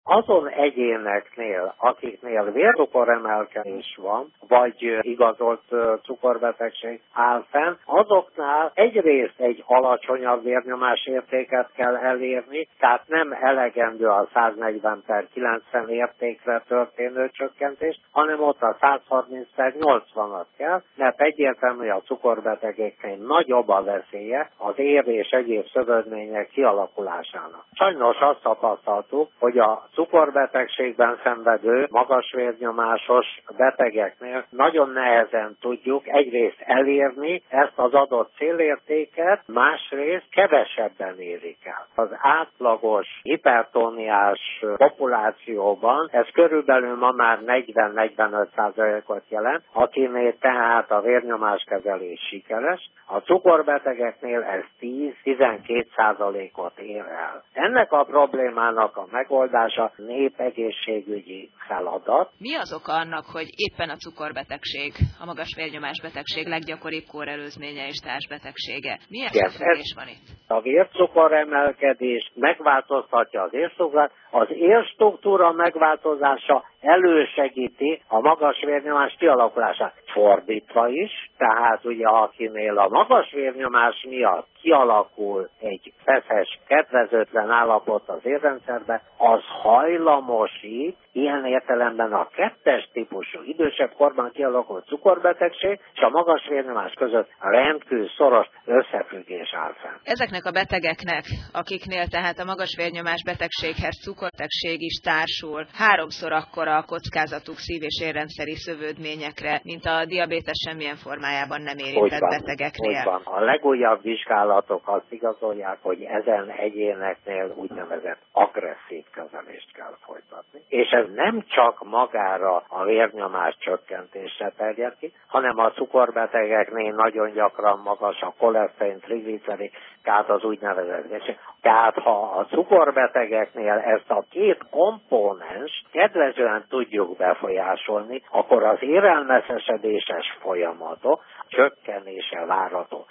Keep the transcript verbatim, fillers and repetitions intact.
azon egyéneknél, akiknél vércukoremelkedés van, vagy igazolt cukorbetegség áll fenn, azoknál egyrészt egy alacsonyabb vérnyomás értéket kell elérni, tehát nem elegendő a száznegyven per kilencven értékre történő csökkentés, hanem ott a százharminc per nyolcvanat kell, mert egyértelmű, a cukorbetegeknél nagyobb a veszélye az ér és egyéb szövődmények kialakulásának. Sajnos azt tapasztaltuk, hogy a cukorbetegségben szenvedő, magas vérnyomásos betegeknél nagyon nehezen tudjuk egyrészt elérni ezt az adott célértéket, másrészt kevesebben érik el. Az átlagos hipertóniás populációban ez körülbelül ma már negyven-negyvenöt százalékot jelent, akinél tehát a vérnyomáskezelés sikeres, a cukorbetegeknél ez tíz-tizenkét százalékot ér el. Ennek a problémának a megoldása népegészségügyi feladat. Mi az oka annak, hogy éppen a cukorbetegség, a magas vérnyomás betegség leggyakoribb kórelőzménye és társbetegsége? Milyen összefüggés van itt? A vércukoremelkedés megváltoztatja az érstruktúrát, az érstruktúra megváltozása elősegíti a magas vérnyomás kialakulását. Fordítva is, tehát ugye akinél a magas vérnyomás miatt kialakul egy feszes, kedvezőtlen állapot az érrendszerben, az hajlamosít ilyen értelemben a kettes típusú idősebb korban kialakult cukorbetegség és a magas vérnyomás között rendkívül szoros összefüggés áll fenn. Ezeknek a betegeknek, akiknél tehát a magas vérnyomás betegséghez cukorbetegség is társul, háromszor akkora a kockázatuk szív- és érrendszeri szövődményekre, mint a diabétes semmilyen formájában nem érintett van, betegeknél. Van. A legújabb vizsgálatok azt igazolják, hogy ezen egyéneknél úgynevezett agresszív kezelést kell folytatni. És ez nem csak magára a vérnyomás csökkentésre terjed ki, hanem a cukorbetegeknél nagyon gyakran magas a koleszterin, triglicerid, tehát az úgynevezett. Tehát ha a cukorbetegeknél ezt a két komponens kedvezően tudjuk befolyásolni, akkor az érelmeszesedéses folyamatok csökkenése várható.